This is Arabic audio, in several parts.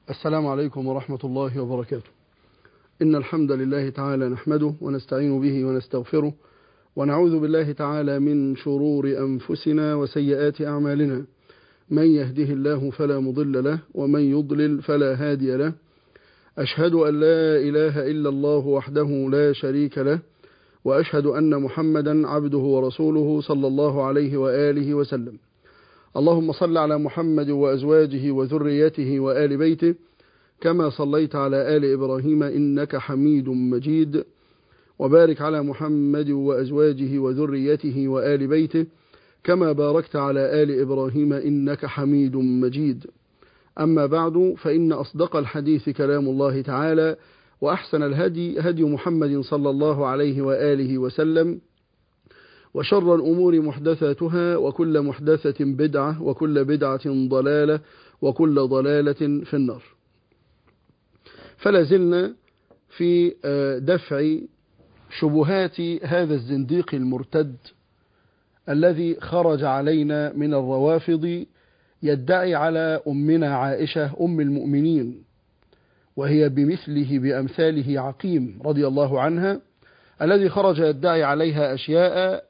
السلام عليكم ورحمة الله وبركاته. إن الحمد لله تعالى نحمده ونستعين به ونستغفره ونعوذ بالله تعالى من شرور أنفسنا وسيئات أعمالنا. من يهده الله فلا مضل له ومن يضلل فلا هادي له. أشهد أن لا إله إلا الله وحده لا شريك له، وأشهد أن محمدا عبده ورسوله صلى الله عليه وآله وسلم. اللهم صل على محمد وأزواجه وذريته وآل بيته كما صليت على آل إبراهيم إنك حميد مجيد، وبارك على محمد وأزواجه وذريته وآل بيته كما باركت على آل إبراهيم إنك حميد مجيد. أما بعد، فإن أصدق الحديث كلام الله تعالى، وأحسن الهدي هدي محمد صلى الله عليه وآله وسلم، وشر الأمور محدثاتها، وكل محدثة بدعة، وكل بدعة ضلالة، وكل ضلالة في النار. فلا زلنا في دفع شبهات هذا الزنديق المرتد الذي خرج علينا من الروافض يدعي على أمنا عائشة أم المؤمنين، وهي بمثله بأمثاله عقيم رضي الله عنها، الذي خرج يدعي عليها أشياء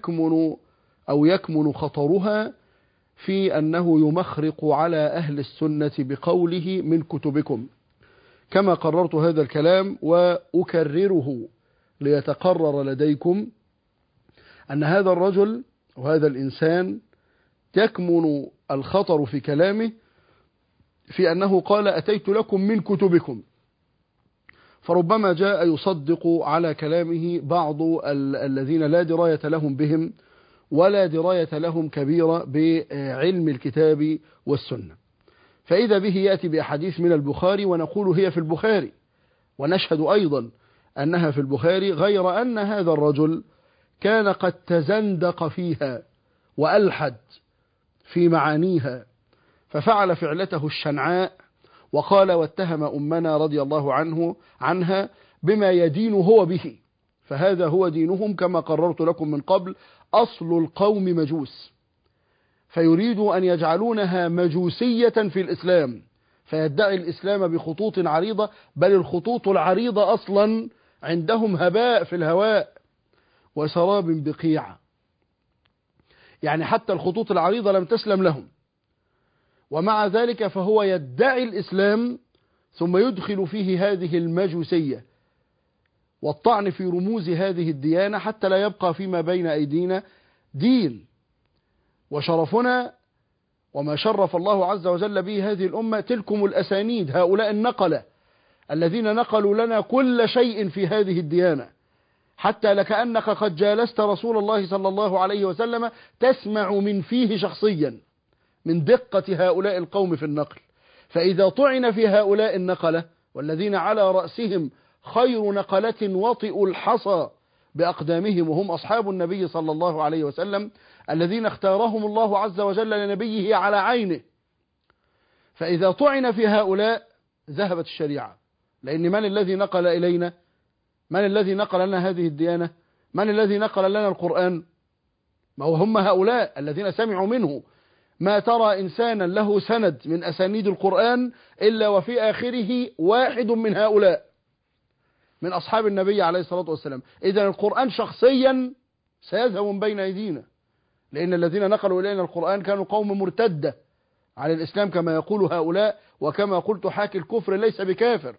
يكمن خطرها في أنه يمخرق على أهل السنة بقوله من كتبكم، كما قررت هذا الكلام وأكرره ليتقرر لديكم أن هذا الرجل وهذا الإنسان يكمن الخطر في كلامه في أنه قال أتيت لكم من كتبكم، فربما جاء يصدق على كلامه بعض الذين لا دراية لهم بهم ولا دراية لهم كبيرة بعلم الكتاب والسنة، فإذا به يأتي بأحاديث من البخاري ونقول هي في البخاري، ونشهد أيضا أنها في البخاري، غير أن هذا الرجل كان قد تزندق فيها وألحد في معانيها، ففعل فعلته الشنعاء وقال واتهم أمنا رضي الله عنها بما يدين هو به، فهذا هو دينهم كما قررت لكم من قبل، أصل القوم مجوس، فيريد أن يجعلونها مجوسية في الإسلام، فيدعي الإسلام بخطوط عريضة، بل الخطوط العريضة أصلا عندهم هباء في الهواء وسراب بقيع، يعني حتى الخطوط العريضة لم تسلم لهم، ومع ذلك فهو يدعي الإسلام ثم يدخل فيه هذه المجوسية والطعن في رموز هذه الديانة حتى لا يبقى فيما بين أيدينا دين. وشرفنا وما شرف الله عز وجل به هذه الأمة تلكم الأسانيد، هؤلاء النقلة الذين نقلوا لنا كل شيء في هذه الديانة، حتى لكأنك قد جالست رسول الله صلى الله عليه وسلم تسمع من فيه شخصيا من دقة هؤلاء القوم في النقل. فإذا طعن في هؤلاء النقلة والذين على رأسهم خير نقلة وطئوا الحصى بأقدامهم، وهم أصحاب النبي صلى الله عليه وسلم الذين اختارهم الله عز وجل لنبيه على عينه، فإذا طعن في هؤلاء ذهبت الشريعة، لأن من الذي نقل إلينا؟ من الذي نقل لنا هذه الديانة؟ من الذي نقل لنا القرآن؟ ما هم هؤلاء الذين سمعوا منه. ما ترى إنسانا له سند من أسانيد القرآن إلا وفي آخره واحد من هؤلاء من أصحاب النبي عليه الصلاة والسلام. إذن القرآن شخصيا سيذهب من بين أيدينا، لأن الذين نقلوا إلينا القرآن كانوا قوم مرتدة على الإسلام كما يقول هؤلاء، وكما قلت حاكي الكفر ليس بكافر،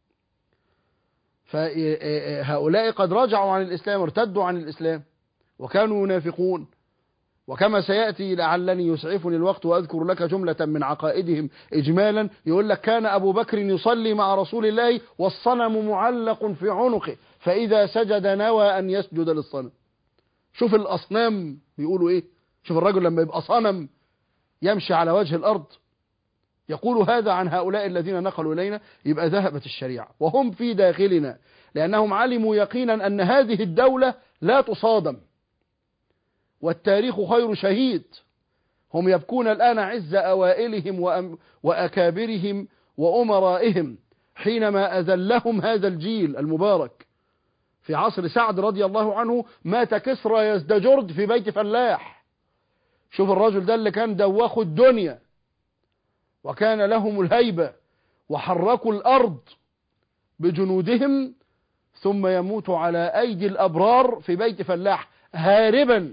فهؤلاء قد رجعوا عن الإسلام، ارتدوا عن الإسلام وكانوا ينافقون، وكما سيأتي لعلني يسعفني الوقت وأذكر لك جملة من عقائدهم إجمالا. يقول لك كان أبو بكر يصلي مع رسول الله والصنم معلق في عنقه، فإذا سجد نوى أن يسجد للصنم. شوف الأصنام بيقولوا إيه، شوف الرجل لما يبقى صنم يمشي على وجه الأرض يقول هذا عن هؤلاء الذين نقلوا إلينا. يبقى ذهبت الشريعة وهم في داخلنا، لأنهم علموا يقينا أن هذه الدولة لا تصادم، والتاريخ خير شهيد. هم يبكون الآن عز أوائلهم وأكابرهم وأمرائهم حينما أذلهم هذا الجيل المبارك. في عصر سعد رضي الله عنه مات كسرى يزدجرد في بيت فلاح. شوف الرجل ده اللي كان دوخ الدنيا وكان لهم الهيبة وحركوا الأرض بجنودهم، ثم يموت على أيدي الأبرار في بيت فلاح هاربا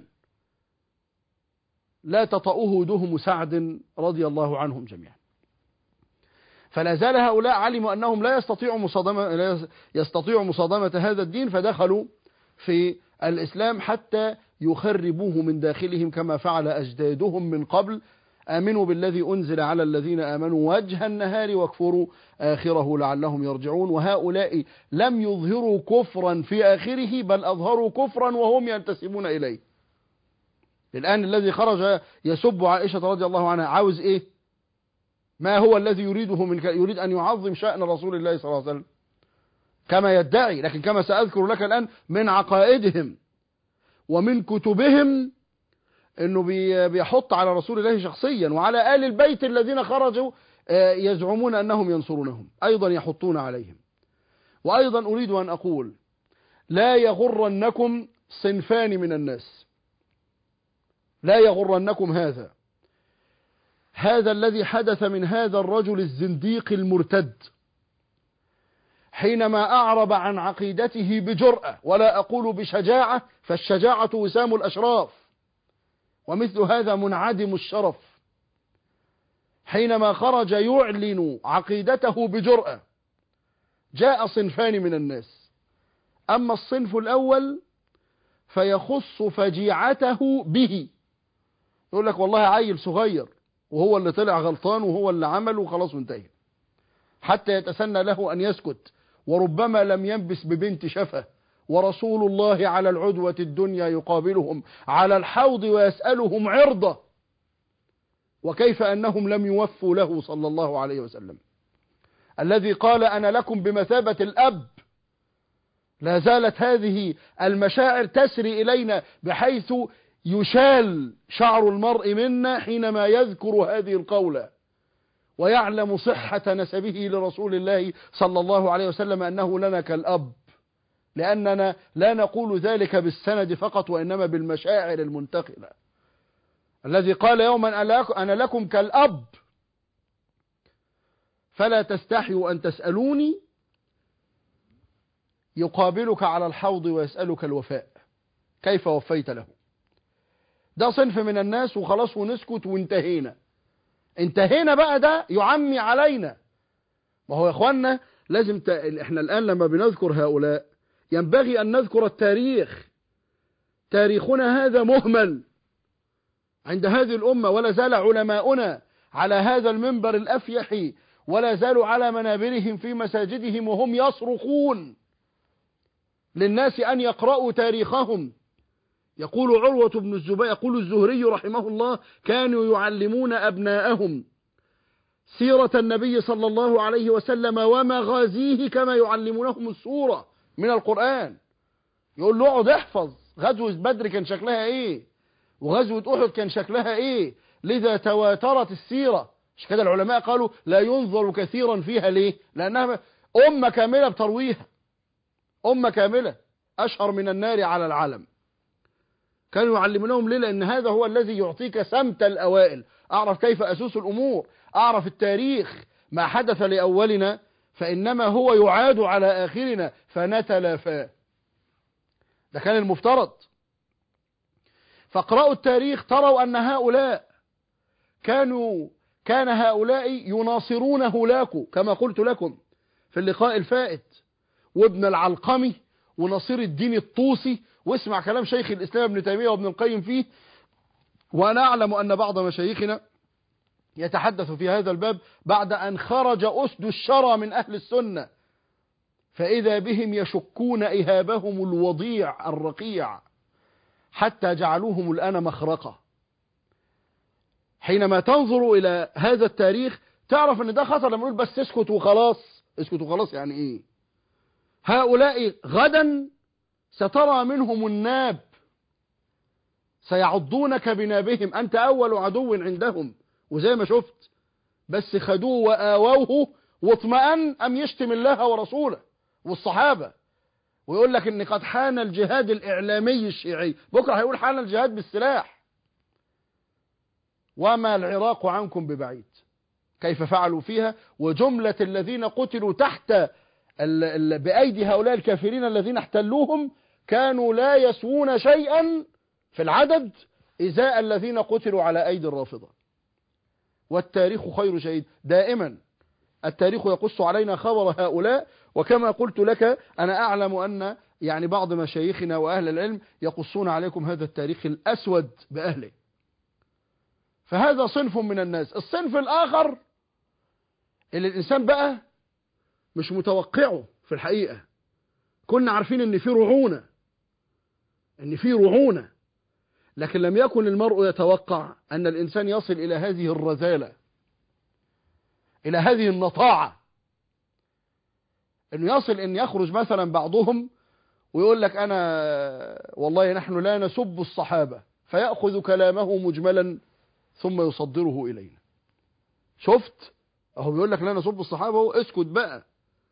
لا تطأه دهم سعد رضي الله عنهم جميعا. فلا زال هؤلاء علموا أنهم لا يستطيعوا مصادمة هذا الدين، فدخلوا في الإسلام حتى يخربوه من داخلهم كما فعل أجدادهم من قبل. آمنوا بالذي أنزل على الذين آمنوا وجه النهار واكفروا آخره لعلهم يرجعون. وهؤلاء لم يظهروا كفرا في آخره، بل أظهروا كفرا وهم ينتسبون إليه. الآن الذي خرج يسب عائشة رضي الله عنها عاوز إيه؟ ما هو الذي يريده يريد أن يعظم شأن رسول الله صلى الله عليه وسلم كما يدعي، لكن كما سأذكر لك الآن من عقائدهم ومن كتبهم انه بيحط على رسول الله شخصيا وعلى آل البيت الذين خرجوا يزعمون انهم ينصرونهم ايضا يحطون عليهم. وايضا اريد ان اقول لا يغرنكم صنفان من الناس، لا يغرنكم هذا الذي حدث من هذا الرجل الزنديق المرتد حينما أعرب عن عقيدته بجرأة، ولا أقول بشجاعة، فالشجاعة وسام الأشراف، ومثل هذا منعدم الشرف. حينما خرج يعلن عقيدته بجرأة جاء صنفان من الناس. أما الصنف الأول فيخص فجيعته به، يقول لك والله عيل صغير وهو اللي طلع غلطان وهو اللي عمل وخلاص وانتهى، حتى يتسنى له أن يسكت، وربما لم ينبس ببنت شفة، ورسول الله على العدوة الدنيا يقابلهم على الحوض ويسألهم عرضه، وكيف أنهم لم يوفوا له صلى الله عليه وسلم، الذي قال أنا لكم بمثابة الأب. لا زالت هذه المشاعر تسري إلينا بحيث يشال شعر المرء منا حينما يذكر هذه القولة ويعلم صحة نسبه لرسول الله صلى الله عليه وسلم أنه لنا كالأب، لأننا لا نقول ذلك بالسند فقط وإنما بالمشاعر المنتقلة. الذي قال يوما أنا لكم كالأب فلا تستحيوا أن تسألوني، يقابلك على الحوض ويسألك الوفاء كيف وفيت له. ده صنف من الناس وخلاص ونسكت وانتهينا. انتهينا بقى، ده يعمي علينا. ما هو يا اخوانا لازم احنا الآن لما بنذكر هؤلاء ينبغي أن نذكر التاريخ. تاريخنا هذا مهمل عند هذه الأمة، ولا زال علماؤنا على هذا المنبر الأفيح ولا زالوا على منابرهم في مساجدهم وهم يصرخون للناس أن يقرأوا تاريخهم. يقول عروة بن الزبير، يقول الزهري رحمه الله: كانوا يعلمون أبناءهم سيرة النبي صلى الله عليه وسلم ومغازيه كما يعلمونهم السورة من القرآن. يقول له اقعد احفظ غزوة بدر كان شكلها ايه، وغزوة أحد كان شكلها ايه، لذا تواترت السيرة. مش كده العلماء قالوا لا ينظر كثيرا فيها، ليه؟ لأنها أمة كاملة بترويها، أمة كاملة أشهر من النار على العالم. كانوا يعلمونهم ليه؟ لأن هذا هو الذي يعطيك سمت الأوائل. أعرف كيف أسوس الأمور، أعرف التاريخ، ما حدث لأولنا فإنما هو يعاد على آخرنا فنتلافاه. ده كان المفترض. فاقرأوا التاريخ تروا أن هؤلاء كان هؤلاء يناصرون هولاكو كما قلت لكم في اللقاء الفائت، وابن العلقمي ونصير الدين الطوسي، واسمع كلام شيخ الإسلام ابن تيمية وابن القيم فيه. وأنا أعلم أن بعض مشايخنا يتحدث في هذا الباب بعد أن خرج أسد الشرى من أهل السنة، فإذا بهم يشكون إهابهم الوضيع الرقيع حتى جعلوهم الآن مخرقة. حينما تنظر إلى هذا التاريخ تعرف أن ده خطر. لما نقول بس اسكت وخلاص، اسكت وخلاص يعني إيه؟ هؤلاء غدا سترى منهم الناب، سيعضونك بنابهم، أنت أول عدو عندهم. وزي ما شفت بس خدوه وآووه واطمأن أم يشتم الله ورسوله والصحابة، ويقول لك إن قد حان الجهاد الإعلامي الشيعي، بكرة هيقول حان الجهاد بالسلاح. وما العراق عنكم ببعيد كيف فعلوا فيها، وجملة الذين قتلوا تحت بأيدي هؤلاء الكافرين الذين احتلوهم كانوا لا يسوون شيئا في العدد إزاء الذين قتلوا على أيدي الرافضة. والتاريخ خير شهيد، دائما التاريخ يقص علينا خبر هؤلاء. وكما قلت لك أنا أعلم أن يعني بعض مشايخنا وأهل العلم يقصون عليكم هذا التاريخ الأسود بأهله. فهذا صنف من الناس. الصنف الآخر اللي الإنسان بقى مش متوقعه في الحقيقة، كنا عارفين ان في رعونة، لكن لم يكن المرء يتوقع ان الإنسان يصل إلى هذه الرذالة، إلى هذه النطاعة، انه يصل ان يخرج مثلا بعضهم ويقول لك أنا والله نحن لا نسب الصحابة، فيأخذ كلامه مجملا ثم يصدره إلينا. شفت اهو بيقول لك لا نسب الصحابة، اسكت بقى.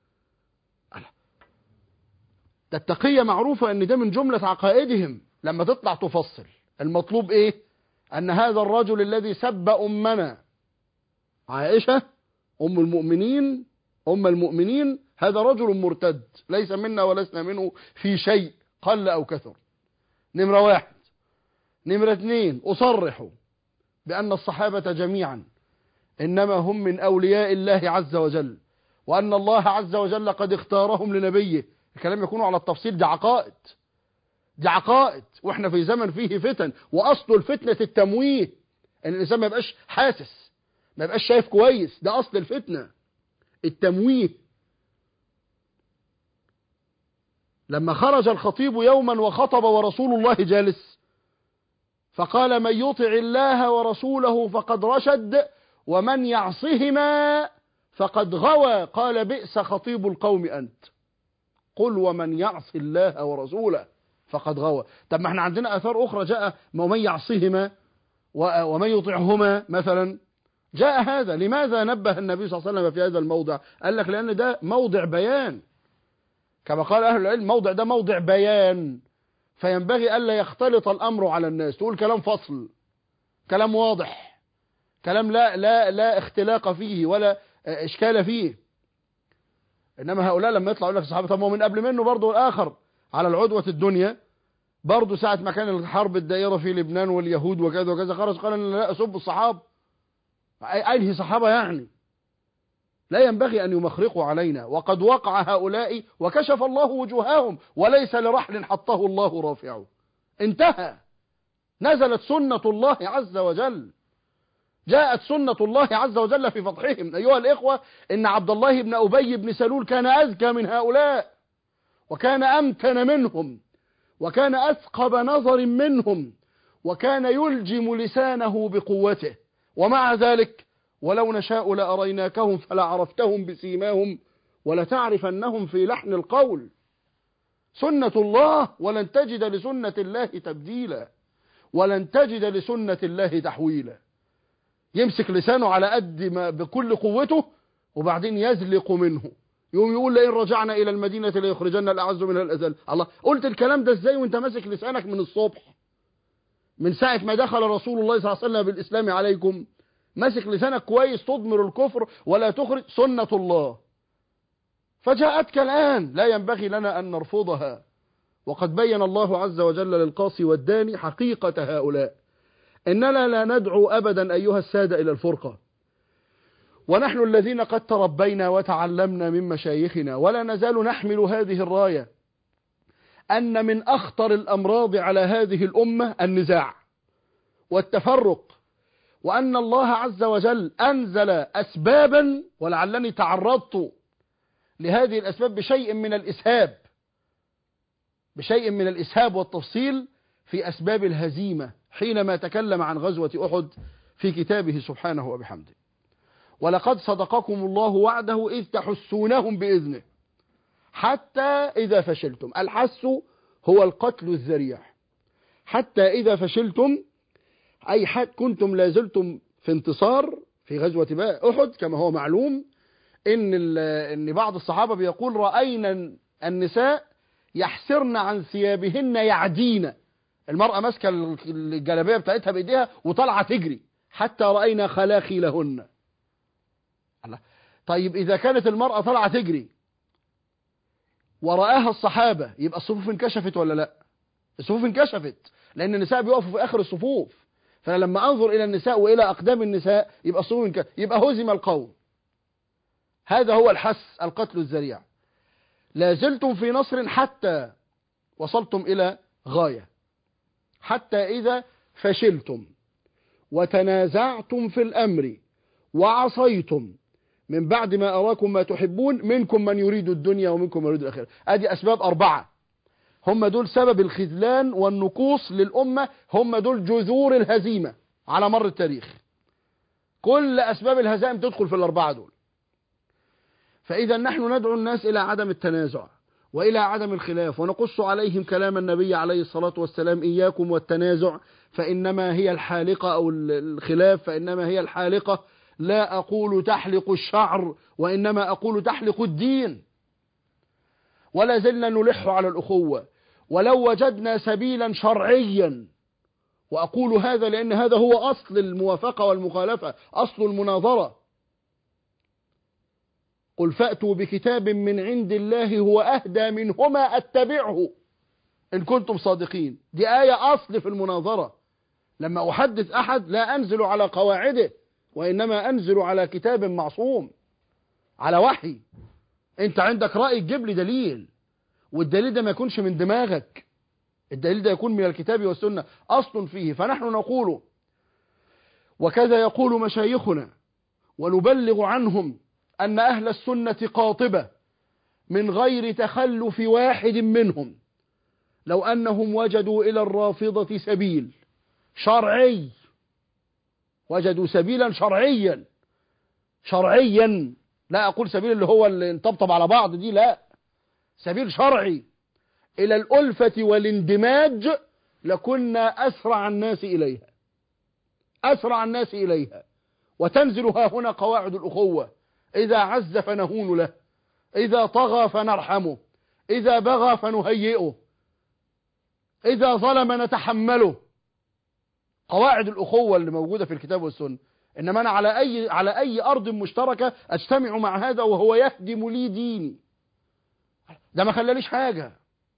ده التقية معروفة ان ده من جملة عقائدهم. لما تطلع تفصل المطلوب ايه؟ ان هذا الرجل الذي سب أمنا عائشة أم المؤمنين هذا رجل مرتد، ليس منا ولسنا منه في شيء قل أو كثر. نمرة 1. نمرة 2، أصرح بأن الصحابة جميعا إنما هم من أولياء الله عز وجل، وأن الله عز وجل قد اختارهم لنبيه. الكلام يكون على التفصيل، دي عقائد، وإحنا في زمن فيه فتن، وأصل الفتنة التمويه، إن الإنسان ما يبقاش حاسس، ما يبقاش شايف كويس، ده أصل الفتنة، التمويه. لما خرج الخطيب يوما وخطب ورسول الله جالس، فقال من يطع الله ورسوله فقد رشد ومن يعصهما فقد غوى. قال بئس خطيب القوم أنت، قل ومن يعص الله ورسوله فقد غوى. طب ما احنا عندنا آثار أخرى جاء ومن يعصهما ومن يطعهما مثلا، جاء هذا. لماذا نبه النبي صلى الله عليه وسلم في هذا الموضع؟ قال لك لأن ده موضع بيان، كما قال أهل العلم موضع ده موضع بيان، فينبغي ألا يختلط الأمر على الناس، تقول كلام فصل، كلام واضح، كلام لا اختلاق فيه ولا إشكال فيه. إنما هؤلاء لما يطلعوا لك الصحابة، طب ما من قبل منه برضه الآخر على العدوة الدنيا، برضه ساعة ما كان الحرب الدائرة في لبنان واليهود وكذا وكذا، خرج قال أنا لا أسب الصحابة. أنهي صحابة يعني؟ لا ينبغي أن يمخرقوا علينا، وقد وقع هؤلاء وكشف الله وجوههم، وليس لرحل حطه الله رافعه. انتهى، نزلت سنة الله عز وجل، جاءت سنة الله عز وجل في فضحهم. أيها الإخوة، إن عبد الله بن أبي بن سلول كان أذكى من هؤلاء، وكان أمكن منهم، وكان أثقب نظر منهم، وكان يلجم لسانه بقوته، ومع ذلك ولو نشاء لأريناكهم فلعرفتهم بسيماهم ولتعرفنهم في لحن القول. سنة الله، ولن تجد لسنة الله تبديلا، ولن تجد لسنة الله تحويلا. يمسك لسانه على قد ما بكل قوته، وبعدين يزلق منه، يوم يقول لئن رجعنا إلى المدينة ليخرجن الأعز منها الأذل. الله، قلت الكلام ده ازاي وانت ماسك لسانك من الصبح، من ساعة ما دخل رسول الله صلى الله عليه وسلم بالإسلام عليكم، ماسك لسانك كويس، تضمر الكفر ولا تخرج سنة الله. فجاءتك الآن، لا ينبغي لنا أن نرفضها. وقد بين الله عز وجل للقاصي والداني حقيقة هؤلاء. إننا لا ندعو أبدا أيها السادة إلى الفرقة، ونحن الذين قد تربينا وتعلمنا من مشايخنا ولا نزال نحمل هذه الراية، أن من أخطر الأمراض على هذه الأمة النزاع والتفرق، وأن الله عز وجل أنزل أسبابا، ولعلني تعرضت لهذه الأسباب بشيء من الإسهاب والتفصيل في أسباب الهزيمة حينما تكلم عن غزوة أحد في كتابه سبحانه وبحمده. ولقد صدقكم الله وعده إذ تحسونهم بإذنه حتى إذا فشلتم. الحس هو القتل الذريع. حتى إذا فشلتم أي كنتم لازلتم في انتصار في غزوة أحد، كما هو معلوم إن بعض الصحابة بيقول رأينا النساء يحسرن عن ثيابهن يعدين، المرأة ماسكة الجلابية بتاعتها بإيديها وطلعة تجري، حتى رأينا خلاخيلهن. الله. طيب إذا كانت المرأة طالعة تجري ورآها الصحابة يبقى الصفوف انكشفت ولا لا؟ الصفوف انكشفت، لأن النساء بيقفوا في آخر الصفوف، فأنا لما أنظر إلى النساء وإلى أقدام النساء يبقى الصفوف انكشفت، يبقى هزم القوم. هذا هو الحس، القتل الذريع. لا زلتم في نصر حتى وصلتم إلى غاية، حتى إذا فشلتم وتنازعتم في الأمر وعصيتم من بعد ما أراكم ما تحبون منكم من يريد الدنيا ومنكم من يريد الآخرة. أدي أسباب 4 هم دول سبب الخذلان والنقوص للأمة، هم دول جذور الهزيمة على مر التاريخ. كل أسباب الهزائم تدخل في ال4 دول. فإذا نحن ندعو الناس إلى عدم التنازع وإلى عدم الخلاف، ونقص عليهم كلام النبي عليه الصلاة والسلام: إياكم والتنازع فإنما هي الحالقة، أو الخلاف فإنما هي الحالقة. لا أقول تحلق الشعر وإنما أقول تحلق الدين. ولا زلنا نلح على الأخوة ولو وجدنا سبيلا شرعيا، وأقول هذا لأن هذا هو أصل الموافقة والمخالفة، أصل المناظرة. قل فأتوا بكتاب من عند الله هو أهدى منهما أتبعه إن كنتم صادقين. دي آية أصل في المناظرة. لما أحدث أحد لا أنزل على قواعده، وإنما أنزل على كتاب معصوم، على وحي. أنت عندك رأي تجيب لي دليل، والدليل ده ما يكونش من دماغك، الدليل ده يكون من الكتاب والسنة، أصل فيه. فنحن نقول وكذا يقول مشايخنا، ونبلغ عنهم أن أهل السنة قاطبة من غير تخلف واحد منهم، لو أنهم وجدوا إلى الرافضة سبيل شرعي، وجدوا سبيلا شرعيا، لا أقول سبيل اللي هو اللي نطبطب على بعض دي، لا، سبيل شرعي إلى الألفة والاندماج، لكنا أسرع الناس إليها. وتنزل ها هنا قواعد الأخوة: إذا عز فنهون له، إذا طغى فنرحمه، إذا بغى فنهيئه، إذا ظلم نتحمله. قواعد الأخوة اللي موجودة في الكتاب والسنة. إنما أنا على أي أرض مشتركة أجتمع مع هذا وهو يهدم لي ديني، ده ما خلاليش حاجة،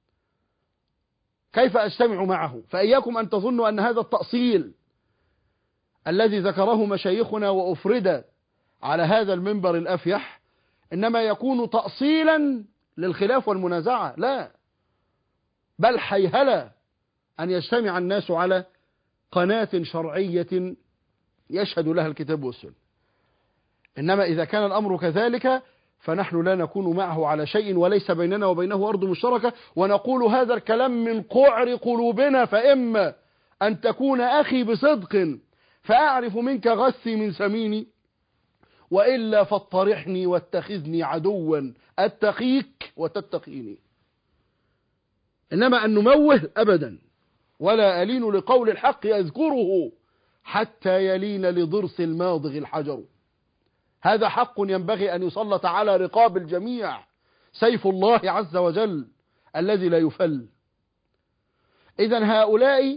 كيف أجتمع معه؟ فإياكم أن تظنوا أن هذا التأصيل الذي ذكره مشايخنا وأفرد على هذا المنبر الأفيح إنما يكون تأصيلا للخلاف والمنازعة، لا، بل حيهلا أن يجتمع الناس على قناة شرعية يشهد لها الكتاب والسنة. إنما إذا كان الأمر كذلك فنحن لا نكون معه على شيء، وليس بيننا وبينه أرض مشتركة. ونقول هذا الكلام من قعر قلوبنا، فإما أن تكون أخي بصدق فأعرف منك غثي من سميني، وإلا فاطرحني واتخذني عدوا أتقيك وتتقيني. إنما أن نموه أبدا، ولا ألين لقول الحق أذكره حتى يلين لضرس الماضغ الحجر. هذا حق ينبغي أن يسلط على رقاب الجميع، سيف الله عز وجل الذي لا يفل. إذن هؤلاء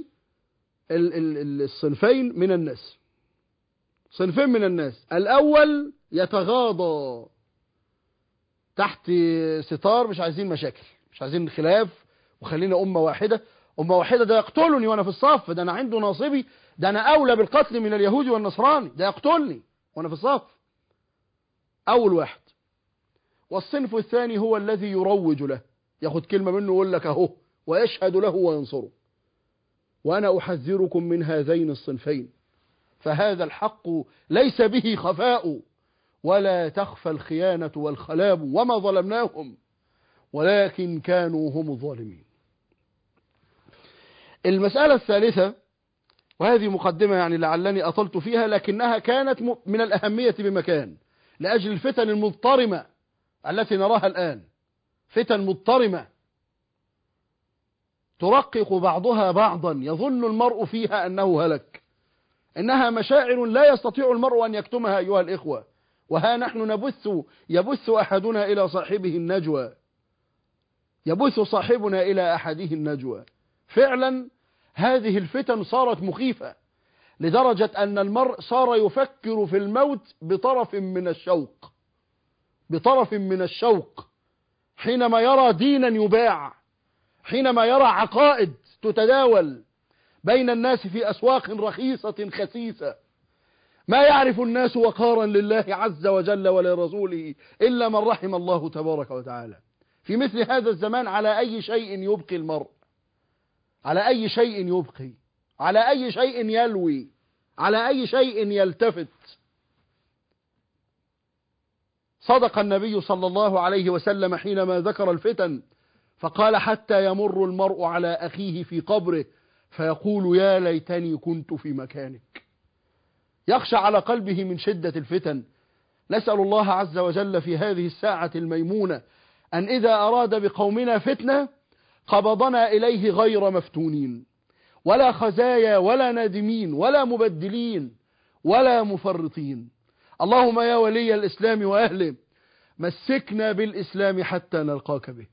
الصنفين من الناس، صنفين من الناس: الأول يتغاضى تحت ستار مش عايزين مشاكل، مش عايزين خلاف، وخلينا أمة واحدة. أمة واحدة ده يقتلني وأنا في الصف، ده أنا عنده ناصبي، ده أنا أولى بالقتل من اليهودي والنصراني، ده يقتلني وأنا في الصف. أول واحد. والصنف الثاني هو الذي يروج له، ياخد كلمة منه ويقول لك أهو، ويشهد له وينصره. وأنا أحذركم من هذين الصنفين، فهذا الحق ليس به خفاء، ولا تخفى الخيانة والخلاب، وما ظلمناهم ولكن كانوا هم الظالمين. المسألة الثالثة، وهذه مقدمة يعني لعلني أطلت فيها، لكنها كانت من الأهمية بمكان، لأجل الفتن المضطرمة التي نراها الآن، فتن مضطرمة ترقق بعضها بعضا، يظن المرء فيها أنه هلك. إنها مشاعر لا يستطيع المرء أن يكتمها أيها الإخوة. وها نحن يبث أحدنا إلى صاحبه النجوى، يبث صاحبنا إلى أحده النجوى. فعلا هذه الفتن صارت مخيفة، لدرجة أن المرء صار يفكر في الموت بطرف من الشوق، بطرف من الشوق، حينما يرى دينا يباع، حينما يرى عقائد تتداول بين الناس في أسواق رخيصة خسيسة، ما يعرف الناس وقارا لله عز وجل ولرسوله إلا من رحم الله تبارك وتعالى. في مثل هذا الزمان على أي شيء يبقي المرء، على أي شيء يبقي، على أي شيء يلوي، على أي شيء يلتفت. صدق النبي صلى الله عليه وسلم حينما ذكر الفتن فقال: حتى يمر المرء على أخيه في قبره فيقول: يا ليتني كنت في مكانك. يخشى على قلبه من شدة الفتن. نسأل الله عز وجل في هذه الساعة الميمونة أن إذا أراد بقومنا فتنة قبضنا إليه غير مفتونين، ولا خزايا ولا نادمين ولا مبدلين ولا مفرطين. اللهم يا ولي الإسلام وأهله مسكنا بالإسلام حتى نلقاك به.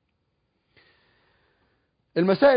المسائل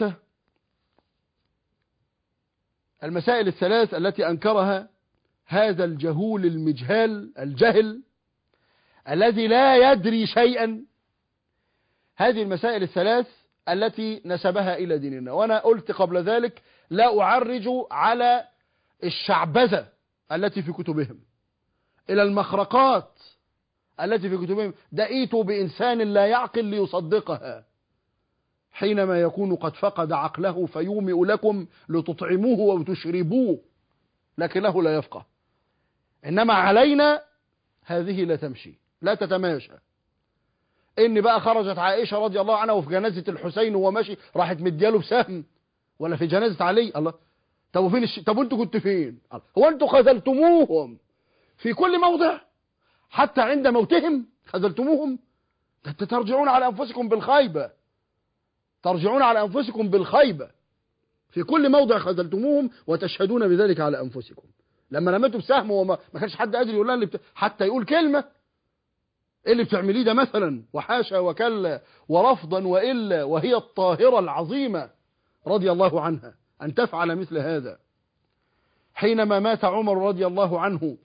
الثلاث التي أنكرها هذا الجهول المجهال الجهل الذي لا يدري شيئا، هذه المسائل الثلاث التي نسبها إلى ديننا. وأنا قلت قبل ذلك لا أعرج على الشعبذة التي في كتبهم، إلى المخرقات التي في كتبهم. دعيتوا بإنسان لا يعقل ليصدقها حينما يكون قد فقد عقله فيومئ لكم لتطعموه وتشربوه، لكنه لا يفقه. إنما علينا هذه لا تمشي، لا تتماشى. إن بقى خرجت عائشة رضي الله عنها وفي جنازة الحسين وهو ماشي راحت مدياله بسهم، ولا في جنازة علي. الله، طب فين طب انتوا كنتوا فين؟ هو انتوا خذلتموهم في كل موضع حتى عند موتهم؟ خذلتموهم؟ ترجعون على أنفسكم بالخيبة، ترجعون على أنفسكم بالخيبة. في كل موضع خذلتموهم وتشهدون بذلك على أنفسكم. لما رميتوا بسهم وما كانش حد قادر يقول لها حتى يقول كلمة: ايه اللي بتعمليه ده مثلا؟ وحاشا وكلا ورفضا وإلا، وهي الطاهرة العظيمة رضي الله عنها أن تفعل مثل هذا. حينما مات عمر رضي الله عنه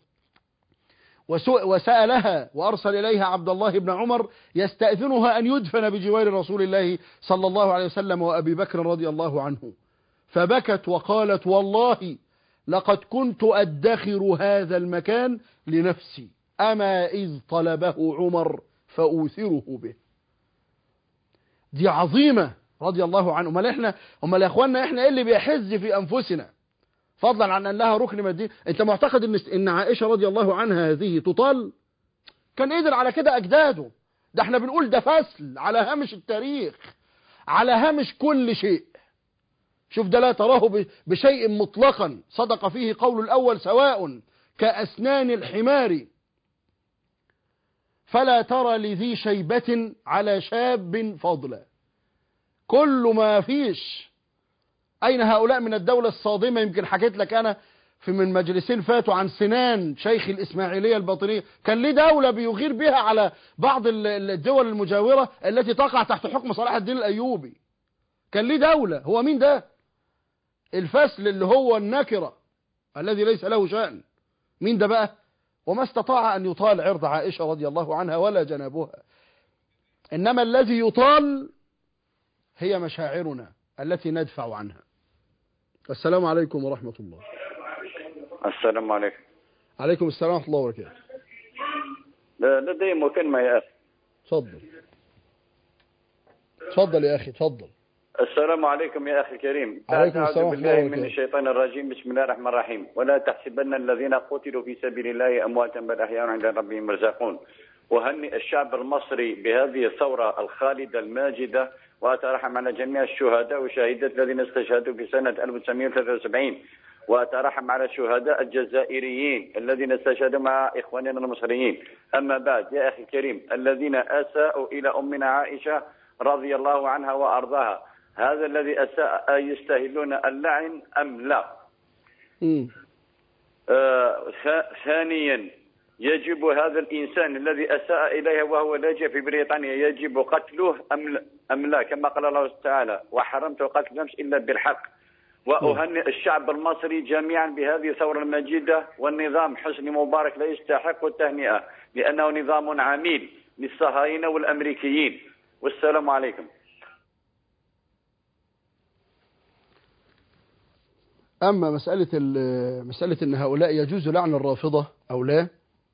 وسألها وأرسل إليها عبد الله بن عمر يستأذنها أن يدفن بجوار رسول الله صلى الله عليه وسلم وأبي بكر رضي الله عنه، فبكت وقالت: والله لقد كنت أدخر هذا المكان لنفسي، أما إذ طلبه عمر فأوثره به. دي عظيمة رضي الله عنه. امال يا اخوانا احنا ايه اللي بيحز في انفسنا فضلا عن انها ركن من الدين؟ انت معتقد ان عائشة رضي الله عنها هذه تطال؟ كان قدر على كده اجداده. ده احنا بنقول ده فصل على هامش التاريخ، على هامش كل شيء. شوف ده: لا تراه بشيء مطلقا صدق فيه قول الأول سواء كأسنان الحمار، فلا ترى لذي شيبة على شاب فضلا. كل ما فيش. أين هؤلاء من الدولة الصادمة؟ يمكن حكيت لك أنا من مجلسين فاتوا عن سنان شيخ الإسماعيلية الباطنية، كان ليه دولة بيغير بها على بعض الدول المجاورة التي تقع تحت حكم صلاح الدين الأيوبي. كان ليه دولة. هو مين ده؟ الفسل اللي هو النكرة الذي ليس له شأن. مين ده بقى؟ وما استطاع أن يطال عرض عائشة رضي الله عنها ولا جنابها. إنما الذي يطال هي مشاعرنا التي ندفع عنها. السلام عليكم ورحمة الله. السلام عليكم. عليكم السلام ورحمة الله وبركاته. لدي مكالمة يا أخي. تفضل. تفضل يا أخي تفضل. السلام عليكم يا أخي الكريم. عليكم السلام ورحمة الله بالله من الشيطان الرجيم. بسم الله الرحمن الرحيم. ولا تحسبن الذين قتلوا في سبيل الله أمواتا بل أحياء عند ربهم يرزقون. وهنئ الشعب المصري بهذه الثورة الخالدة الماجدة، وأترحم على جميع الشهداء والشهيدات الذين استشهدوا في سنة 1973، وأترحم على الشهداء الجزائريين الذين استشهدوا مع إخواننا المصريين. أما بعد يا أخي الكريم، الذين أساءوا إلى أمنا عائشة رضي الله عنها وأرضاها، هذا الذي أساء يستاهلون اللعن أم لا؟ ثانيا، يجب هذا الإنسان الذي أساء إليها وهو لاجئ في بريطانيا يجب قتله أم لا؟ كما قال الله تعالى: وحرمت قتل النفس إلا بالحق. وأهنئ الشعب المصري جميعا بهذه الثورة المجيدة، والنظام حسني مبارك لا يستحق التهنئة لأنه نظام عميل للصهاينة والأمريكيين. والسلام عليكم. أما مسألة أن هؤلاء يجوز لعن الرافضة أو لا،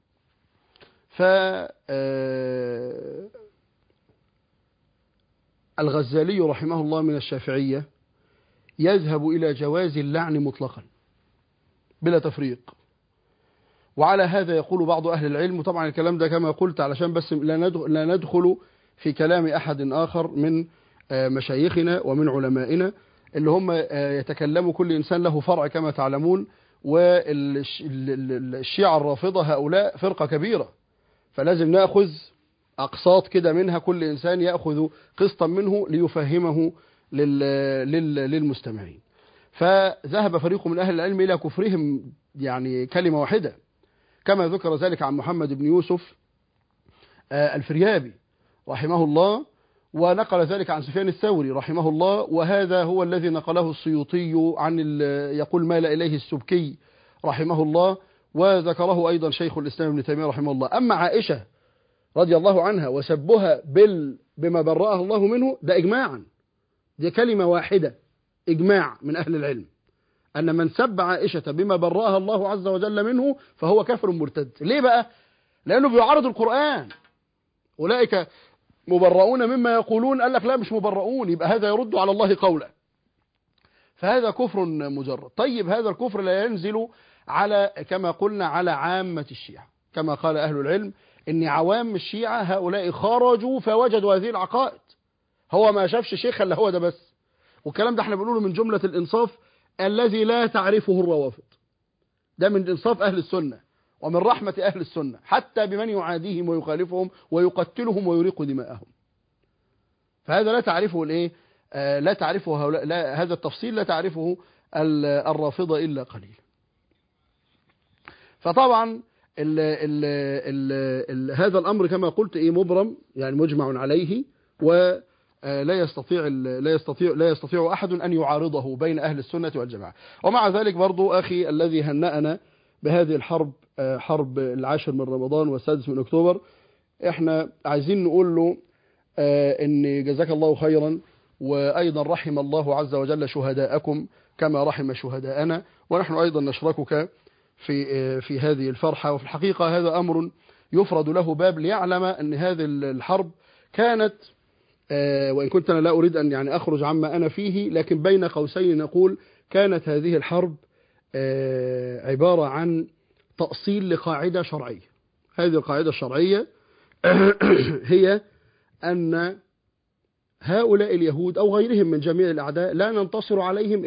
الغزالي رحمه الله من الشافعية يذهب إلى جواز اللعن مطلقا بلا تفريق، وعلى هذا يقول بعض أهل العلم، وطبعا الكلام ده كما قلت علشان بس لا ندخل في كلام أحد آخر من مشايخنا ومن علمائنا اللي هم يتكلموا، كل إنسان له فرع كما تعلمون، والشيعة الرافضة هؤلاء فرقة كبيرة، فلازم نأخذ أقساط كده منها، كل إنسان يأخذ قسطا منه ليفهمه للمستمعين. فذهب فريق من أهل العلم إلى كفرهم يعني كلمة واحدة، كما ذكر ذلك عن محمد بن يوسف الفريابي رحمه الله، ونقل ذلك عن سفيان الثوري رحمه الله، وهذا هو الذي نقله السيوطي عن يقول مال إليه السبكي رحمه الله، وذكره أيضا شيخ الإسلام ابن تيمية رحمه الله. أما عائشة رضي الله عنها وسبها بما برأها الله منه، ده إجماعا، دي كلمة واحدة، إجماع من أهل العلم أن من سب عائشة بما برأها الله عز وجل منه فهو كافر مرتد. ليه بقى؟ لأنه بيعارض القرآن. أولئك مبرؤون مما يقولون، قال لك لا مش مبرؤون، يبقى هذا يرد على الله قولا، فهذا كفر مجرد. طيب هذا الكفر لا ينزل على كما قلنا على عامة الشيعة، كما قال أهل العلم إن عوام الشيعة هؤلاء خرجوا فوجدوا هذه العقائد، هو ما شافش شيخ إلا هو ده بس، والكلام ده احنا بنقوله من جملة الإنصاف الذي لا تعرفه الروافض، ده من إنصاف أهل السنة ومن رحمة أهل السنة حتى بمن يعاديهم ويخالفهم ويقتلهم ويريق دماءهم، فهذا لا تعرفه الايه، لا تعرفه هؤلاء، لا هذا التفصيل لا تعرفه الرافضة إلا قليل. فطبعا هذا الأمر كما قلت مبرم، يعني مجمع عليه، ولا يستطيع أحد أن يعارضه بين أهل السنة والجماعة. ومع ذلك برضو أخي الذي هنأنا بهذه الحرب، حرب 10 من رمضان والسادس من أكتوبر، احنا عايزين نقول له ان جزاك الله خيرا، وأيضا رحم الله عز وجل شهداءكم كما رحم شهداءنا، ونحن أيضا نشركك في هذه الفرحة. وفي الحقيقة هذا أمر يفرد له باب ليعلم أن هذه الحرب كانت، وإن كنت أنا لا أريد أن يعني أخرج عما أنا فيه، لكن بين قوسين نقول كانت هذه الحرب عبارة عن تأصيل لقاعدة شرعية. هذه القاعدة الشرعية هي أن هؤلاء اليهود أو غيرهم من جميع الأعداء لا ننتصر عليهم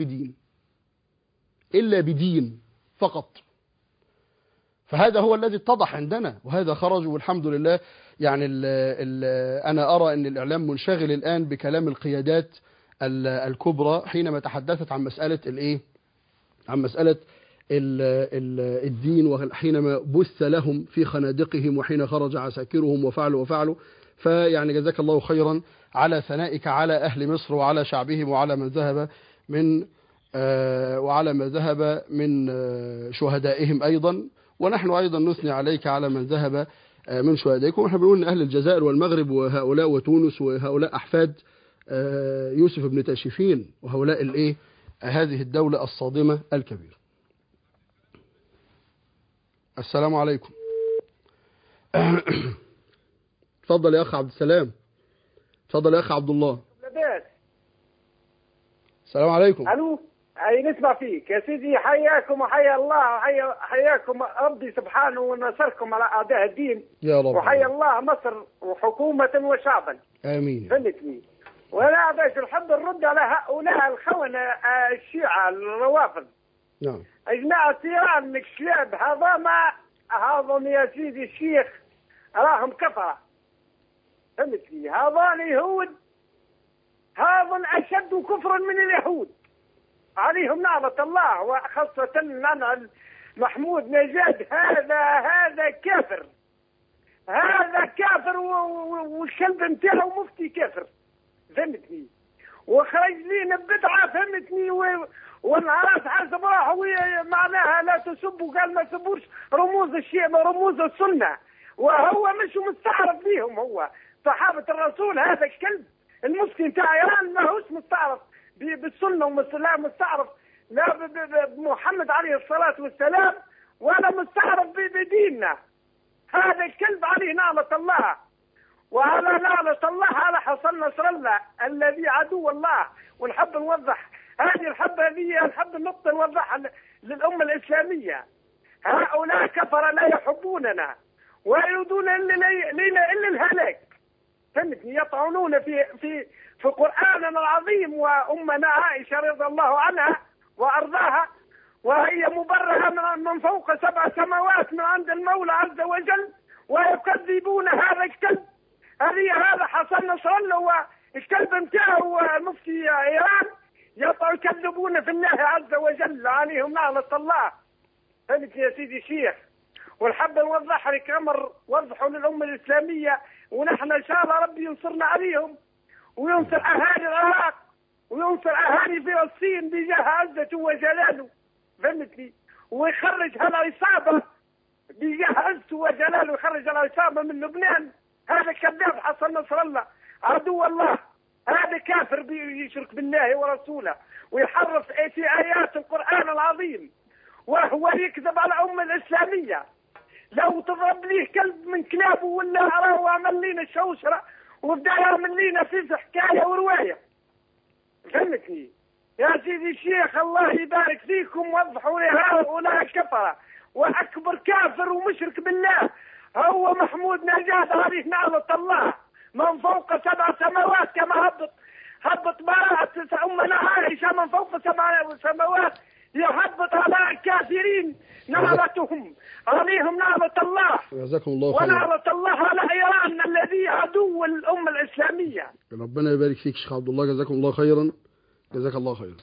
إلا بدين فقط. فهذا هو الذي اتضح عندنا، وهذا خرج والحمد لله. يعني أنا أرى أن الإعلام منشغل الآن بكلام القيادات الكبرى حينما تحدثت عن مسألة عن مسألة الدين، وحينما بث لهم في خنادقهم وحين خرج عساكرهم وفعلوا. فيعني جزاك الله خيرا على ثنائك على أهل مصر وعلى شعبهم وعلى من ذهب من شهدائهم أيضا، ونحن أيضا نثني عليك على من ذهب من شهدائكم. ونحن بنقول أن أهل الجزائر والمغرب وهؤلاء وتونس وهؤلاء أحفاد يوسف بن تاشفين، وهؤلاء هذه الدولة الصادمة الكبيرة. السلام عليكم. تفضل يا أخ عبد السلام. تفضل يا أخ عبد الله. السلام عليكم. ألو، أي نسمع فيك يا سيدي. حياكم وحيا الله، حياكم ربي سبحانه ونصركم على أعداء الدين يا رب، وحيا الله مصر وحكومة وشعبا. آمين. فهمتني؟ ولا باش الحب نرد على هؤلاء الخونة الشيعة الروافض. نعم. أجماع الثيران من الكلاب هذا يا سيدي الشيخ راهم كفرة. فهمتني؟ هذان يهود، هذا أشد كفرا من اليهود، عليهم نعمة الله، وخاصة نعم محمود نجاد. هذا كافر، هذا كافر، والكلب نتاعو مفتي كافر. فهمتني؟ وخرج لينا بدعة فهمتني والناس حسب راحوا معناها لا تسبوا، قال ما تسبوش رموز الشيء رموز السنة، وهو مش مستعرف ليهم. هو صحابة الرسول هذا الكلب المفتي بتاع ايران ما هوش مستعرف بالسنة ولا مستعرف لا بمحمد عليه الصلاة والسلام ولا مستعرف بديننا. هذا الكلب عليه نعمة الله، وعلى نعمة الله على حسن نصر الله الذي عدو الله. ونحب نوضح هذه نحب النقطة نوضحها للأمة الإسلامية. هؤلاء كفر لا يحبوننا ويريدون إلا الهلاك، فهمتني؟ يطعنون في قرآننا العظيم وأمنا عائشة رضي الله عنها وأرضاها، وهي مبرهة من فوق 7 سماوات من عند المولى عز وجل، ويكذبون هذا الكلب. هذا حسن نصر الله والكلب نتاعو مفتي إيران يكذبون في الله عز وجل، عليهم لعنة الله. فهمت يا سيدي الشيخ؟ ونحب نوضح لك أمر وضحوا للأمة الإسلامية، ونحن إن شاء الله ربي ينصرنا عليهم وينصر أهالي العراق وينصر أهالي فلسطين بجاه عزته وجلاله، فهمتني؟ ويخرج هالعصابة بجاه عزته وجلاله، ويخرج العصابة من لبنان. هذا كذاب حسن نصر الله عدو الله، هذا كافر بيشرك بالله ورسوله ويحرف في آيات القرآن العظيم، وهو يكذب على الأمة الإسلامية. لو تضرب ليه كلب من كلابه ولا أراه عمل لينا شوشرة وبدأ يعمل لينا في حكاية ورواية، فهمتني يا سيدي الشيخ؟ الله يبارك فيكم. وضحوا لي هؤلاء كفرة، وأكبر كافر ومشرك بالله هو محمود نجاد عليه نعمة الله من فوق 7 سماوات، كما هبط براءة أمنا عائشة من فوق 7 سماوات، يهبط على الكافرين نعمتهم، عليهم نعمة الله. جزاكم الله خيرا. ونعمة الله على إيران الذي عدو الأمة الإسلامية. ربنا يبارك فيك شيخ عبد الله، جزاكم الله خيرا. جزاك الله خيرا.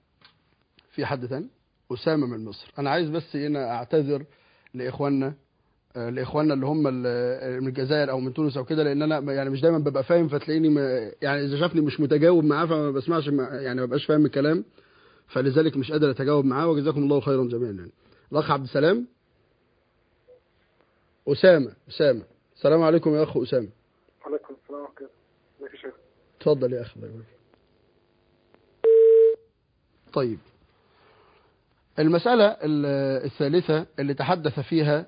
في حد ثاني؟ أسامة من مصر. أنا عايز بس هنا أعتذر لإخواننا اللي هم من الجزائر أو من تونس أو كده، لأن أنا يعني مش دايما ببقى فاهم، فتلاقيني يعني إذا شافني مش متجاوب معاه فما بسمعش يعني ما ببقاش فاهم الكلام، فلذلك مش قادر أتجاوب معاه. وجزاكم الله خيرا جميعا. يعني الأخ عبد السلام. أسامة. السلام عليكم يا أخ أسامة. وعليكم السلام ورحمة الله. ازيك يا شيخ؟ اتفضل يا أخي. طيب، المسألة الثالثة اللي تحدث فيها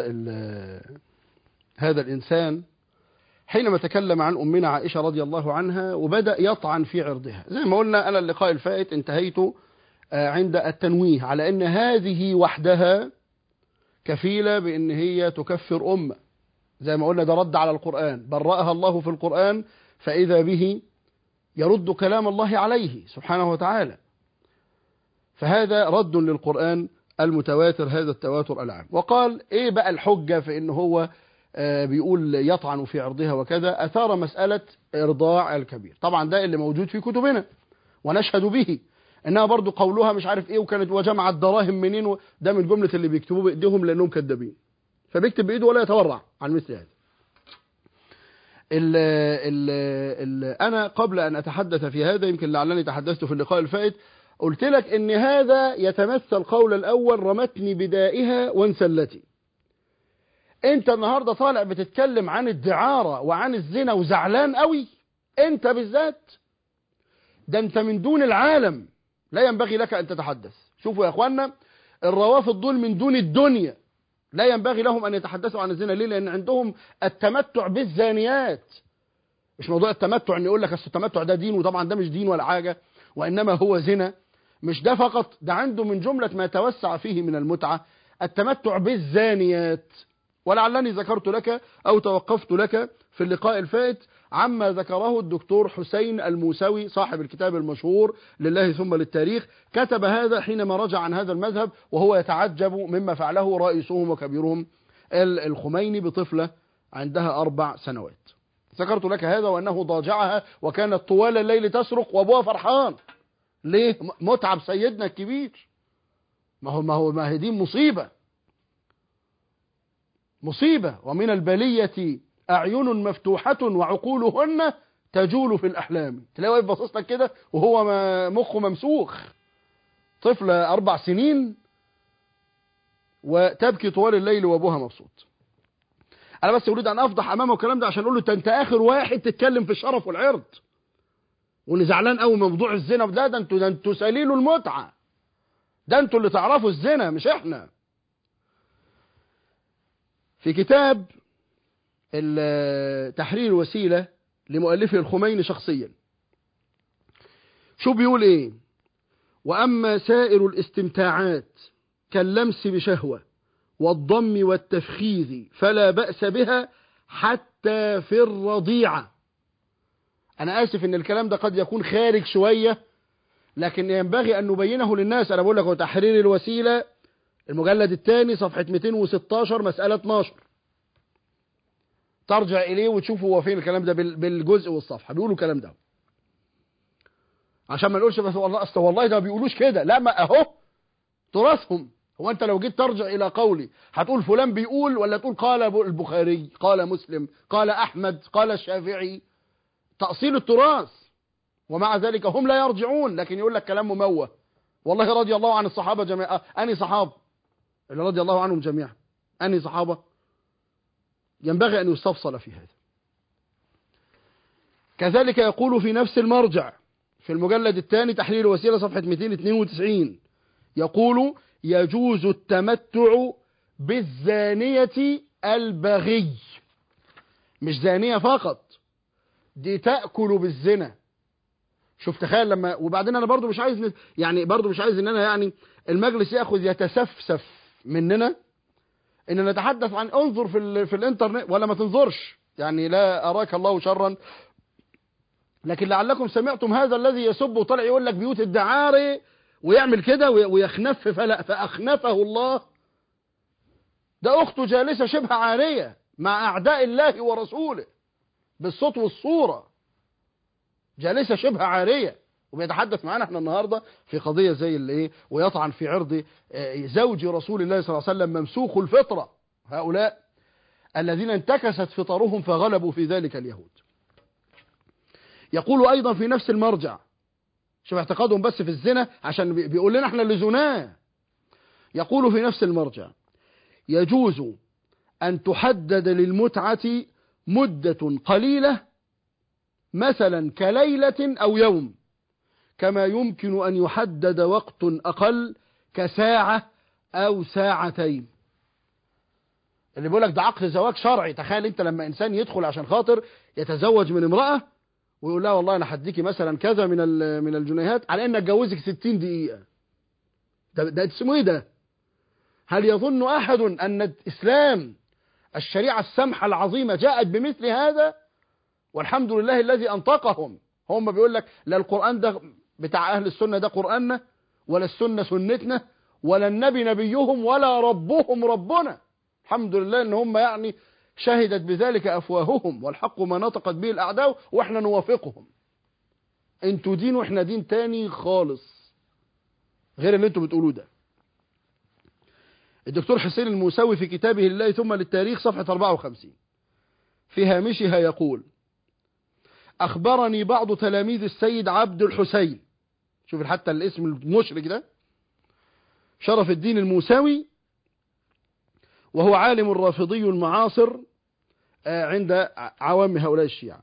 هذا الإنسان حينما تكلم عن أمنا عائشة رضي الله عنها وبدأ يطعن في عرضها. زي ما قلنا أنا اللقاء الفائت انتهيت عند التنويه على أن هذه وحدها كفيلة بأن هي تكفر أمة. زي ما قلنا ده رد على القرآن، برأها الله في القرآن فإذا به يرد كلام الله عليه سبحانه وتعالى. فهذا رد للقرآن المتواتر، هذا التواتر العام. وقال ايه بقى الحجة في ان هو بيقول يطعن في عرضها وكذا؟ اثار مسألة ارضاع الكبير. طبعا ده اللي موجود في كتبنا ونشهد به، انها برضو قولها مش عارف ايه وكانت وجمع الدراهم منين، ده من جملة اللي بيكتبوه بايديهم لانهم كذابين، فبيكتب بايده ولا يتورع عن مثل هذا. انا قبل ان اتحدث في هذا، يمكن لعلني تحدثت في اللقاء الفائت، قلت لك ان هذا يتمثل قول الاول رمتني بدائها وانسلتي. انت النهاردة طالع بتتكلم عن الدعارة وعن الزنا وزعلان قوي انت بالذات، ده انت من دون العالم لا ينبغي لك ان تتحدث. شوفوا يا اخوانا، الروافض دول من دون الدنيا لا ينبغي لهم ان يتحدثوا عن الزنا. ليه؟ لان عندهم التمتع بالزانيات. مش موضوع التمتع ان يقول لك اصل التمتع ده دين، وطبعا ده مش دين ولا حاجة، وانما هو زنا. مش ده فقط، ده عنده من جملة ما توسع فيه من المتعة التمتع بالزانيات. ولعلني ذكرت لك أو توقفت لك في اللقاء الفائت عما ذكره الدكتور حسين الموسوي صاحب الكتاب المشهور لله ثم للتاريخ. كتب هذا حينما رجع عن هذا المذهب وهو يتعجب مما فعله رئيسهم وكبيرهم الخميني بطفلة عندها 4 سنوات. ذكرت لك هذا وأنه ضاجعها وكانت طوال الليل تصرخ وأبوها فرحان. ليه؟ متعب سيدنا الكبير. ما هي دي مصيبة. ومن البلية أعين مفتوحة وعقولهن تجول في الأحلام. تلاقيه واقف باصص لك كده وهو مخه ممسوخ، طفل 4 سنين وتبكي طوال الليل وابوها مبسوط. انا بس اريد ان افضح امامه الكلام ده عشان اقول له انت اخر واحد تتكلم في الشرف والعرض، وان زعلان قوي من موضوع الزنا. لا، ده انتوا سليلوا المتعه، ده انتوا اللي تعرفوا الزنا مش احنا. في كتاب تحرير الوسيله لمؤلفه الخميني شخصيا، شو بيقول ايه؟ واما سائر الاستمتاعات كاللمس بشهوه والضم والتفخيذ فلا بأس بها حتى في الرضيعة. أنا آسف إن الكلام ده قد يكون خارج شوية، لكن ينبغي أن نبينه للناس. أنا بقول لك هو تحرير الوسيلة المجلد الثاني صفحة 216 مسألة 12، ترجع إليه وتشوف هو فين الكلام ده بالجزء والصفحة بيقولوا الكلام ده، عشان ما نقولش بس والله أصل والله ده ما بيقولوش كده. لا، ما أهو تراثهم. هو أنت لو جيت ترجع إلى قولي هتقول فلان بيقول، ولا تقول قال البخاري، قال مسلم، قال أحمد، قال الشافعي؟ تأصيل التراث. ومع ذلك هم لا يرجعون، لكن يقول لك كلام مموه. والله رضي الله عن الصحابة جميعا. أني صحابة اللي رضي الله عنهم جميعا؟ أني صحابة؟ ينبغي أن يستفصل في هذا. كذلك يقول في نفس المرجع في المجلد الثاني تحرير الوسيلة صفحة 292، يقول يجوز التمتع بالزانية البغي. مش زانية فقط، دي تأكل بالزنا. شوف تخيل لما، وبعدين انا برضو مش عايز برضو مش عايز ان انا المجلس ياخذ يتسفسف مننا ان نتحدث عن انظر في الانترنت ولا ما تنظرش، لا اراك الله شرا. لكن لعلكم سمعتم هذا الذي يسب وطلع يقول لك بيوت الدعاري ويعمل كده ويخنف، فأخنفه الله. ده أخته جالسة شبه عارية مع أعداء الله ورسوله بالصوت والصورة، جالسة شبه عارية، وبيتحدث معنا احنا النهاردة في قضية زي اللي ويطعن في عرض زوج رسول الله صلى الله عليه وسلم ممسوخ الفطرة، هؤلاء الذين انتكست فطرهم فغلبوا في ذلك اليهود. يقول أيضا في نفس المرجع، شوف اعتقادهم بس في الزنا عشان بيقول لنا احنا اللي زناه. يقول في نفس المرجع يجوز أن تحدد للمتعة مدة قليلة مثلا كليلة أو يوم، كما يمكن أن يحدد وقت أقل كساعة أو ساعتين. اللي بيقول لك ده عقد زواج شرعي. تخيل انت لما انسان يدخل عشان خاطر يتزوج من امرأة ويقول لها والله انا هديكي مثلا كذا من الجنيهات على ان اتجوزك 60 دقيقة. ده اسمه ايه ده؟ هل يظن احد ان الاسلام الشريعة السمحة العظيمة جاءت بمثل هذا؟ والحمد لله الذي انطقهم. هم بيقول لك لا القرآن ده بتاع اهل السنة ده قرآننا، ولا السنة سنتنا، ولا النبي نبيهم، ولا ربهم ربنا. الحمد لله ان هم شهدت بذلك افواههم، والحق ما نطقت به الاعداء، واحنا نوافقهم. انتوا دين واحنا دين تاني خالص غير اللي انتوا بتقولوه ده. الدكتور حسين الموسوي في كتابه لله ثم للتاريخ صفحة 54 في هامشها يقول: أخبرني بعض تلاميذ السيد عبد الحسين، شوف حتى الاسم المشرك ده، شرف الدين الموسوي، وهو عالم رافضي معاصر عند عوام هؤلاء الشيعة.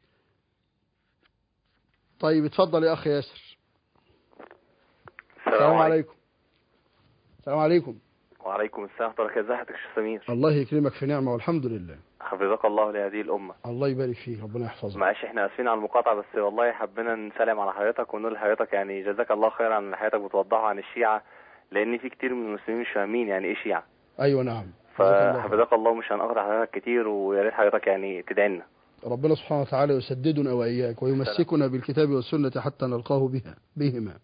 طيب اتفضل يا أخي ياسر. السلام عليكم. السلام عليكم. وعليكم السلام ورحمة الله. ازي حضرتك يا شيخ سمير؟ الله يكرمك في نعمة والحمد لله. حفظك الله لهذه الأمة. الله يبارك فيك، ربنا يحفظك. معلش احنا اسفين على المقاطعة، بس والله حبينا نسلم على حضرتك ونقول لحضرتك جزاك الله خير عن اللي حضرتك بتوضحه عن الشيعة، لأن في كتير من المسلمين مش فاهمين ايه شيعة. أيوة نعم. فحفظك الله، مش هنقطع حضرتك كتير، ويا ريت حضرتك تدعي لنا. ربنا سبحانه وتعالى يسددنا وإياك ويمسكنا بالكتاب والسنة حتى نلقاه بهما.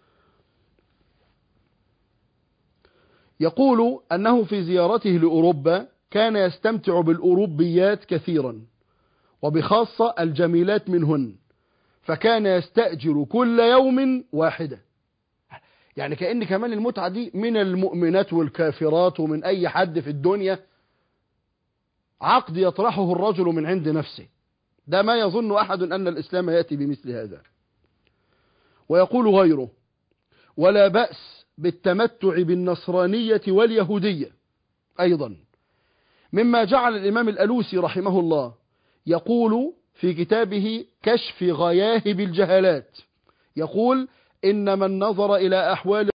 يقول أنه في زيارته لأوروبا كان يستمتع بالأوروبيات كثيرا، وبخاصة الجميلات منهن، فكان يستأجر كل يوم واحدة. كأن كمان المتعة دي من المؤمنات والكافرات ومن أي حد في الدنيا، عقد يطرحه الرجل من عند نفسه ده ما يظن أحد أن الإسلام يأتي بمثل هذا. ويقول غيره: ولا بأس بالتمتع بالنصرانية واليهودية أيضا، مما جعل الإمام الألوسي رحمه الله يقول في كتابه كشف غياهب الجهالات، يقول: إن من نظر إلى أحوال